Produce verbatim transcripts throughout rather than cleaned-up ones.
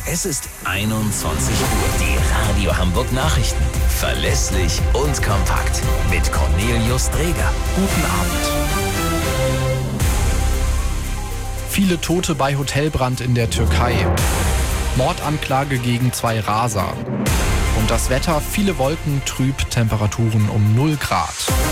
Es ist einundzwanzig Uhr. Die Radio Hamburg Nachrichten. Verlässlich und kompakt. Mit Cornelius Dreger. Guten Abend. Viele Tote bei Hotelbrand in der Türkei. Mordanklage gegen zwei Raser. Und das Wetter, viele Wolken, trüb, Temperaturen um null Grad.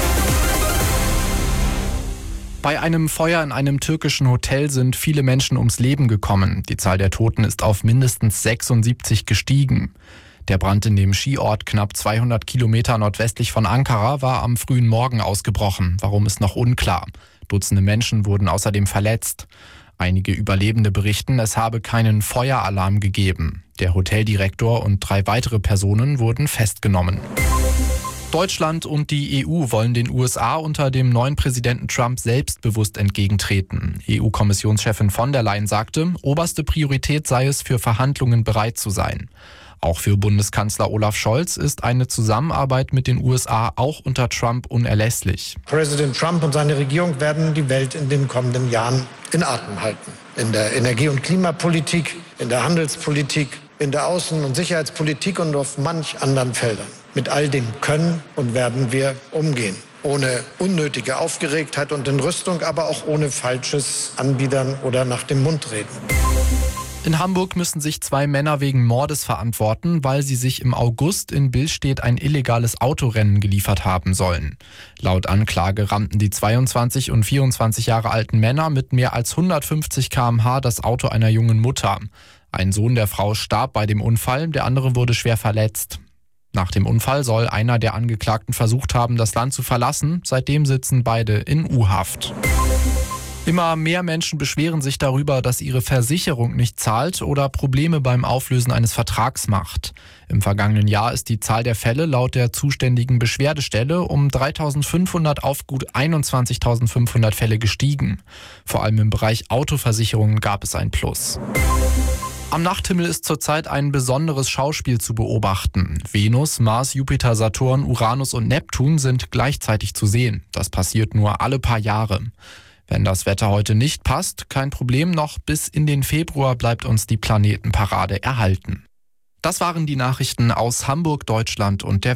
Bei einem Feuer in einem türkischen Hotel sind viele Menschen ums Leben gekommen. Die Zahl der Toten ist auf mindestens sechsundsiebzig gestiegen. Der Brand in dem Skiort knapp zweihundert Kilometer nordwestlich von Ankara war am frühen Morgen ausgebrochen. Warum ist noch unklar. Dutzende Menschen wurden außerdem verletzt. Einige Überlebende berichten, es habe keinen Feueralarm gegeben. Der Hoteldirektor und drei weitere Personen wurden festgenommen. Deutschland und die E U wollen den U S A unter dem neuen Präsidenten Trump selbstbewusst entgegentreten. E U-Kommissionschefin von der Leyen sagte, oberste Priorität sei es, für Verhandlungen bereit zu sein. Auch für Bundeskanzler Olaf Scholz ist eine Zusammenarbeit mit den U S A auch unter Trump unerlässlich. Präsident Trump und seine Regierung werden die Welt in den kommenden Jahren in Atem halten. In der Energie- und Klimapolitik, in der Handelspolitik, in der Außen- und Sicherheitspolitik und auf manch anderen Feldern. Mit all dem können und werden wir umgehen. Ohne unnötige Aufgeregtheit und Entrüstung, aber auch ohne falsches Anbiedern oder nach dem Mund reden. In Hamburg müssen sich zwei Männer wegen Mordes verantworten, weil sie sich im August in Billstedt ein illegales Autorennen geliefert haben sollen. Laut Anklage rammten die zweiundzwanzig und vierundzwanzig Jahre alten Männer mit mehr als hundertfünfzig Kilometer pro Stunde das Auto einer jungen Mutter. Ein Sohn der Frau starb bei dem Unfall, der andere wurde schwer verletzt. Nach dem Unfall soll einer der Angeklagten versucht haben, das Land zu verlassen. Seitdem sitzen beide in U-Haft. Immer mehr Menschen beschweren sich darüber, dass ihre Versicherung nicht zahlt oder Probleme beim Auflösen eines Vertrags macht. Im vergangenen Jahr ist die Zahl der Fälle laut der zuständigen Beschwerdestelle um dreitausendfünfhundert auf gut einundzwanzigtausendfünfhundert Fälle gestiegen. Vor allem im Bereich Autoversicherungen gab es ein Plus. Am Nachthimmel ist zurzeit ein besonderes Schauspiel zu beobachten. Venus, Mars, Jupiter, Saturn, Uranus und Neptun sind gleichzeitig zu sehen. Das passiert nur alle paar Jahre. Wenn das Wetter heute nicht passt, kein Problem, noch bis in den Februar bleibt uns die Planetenparade erhalten. Das waren die Nachrichten aus Hamburg, Deutschland und der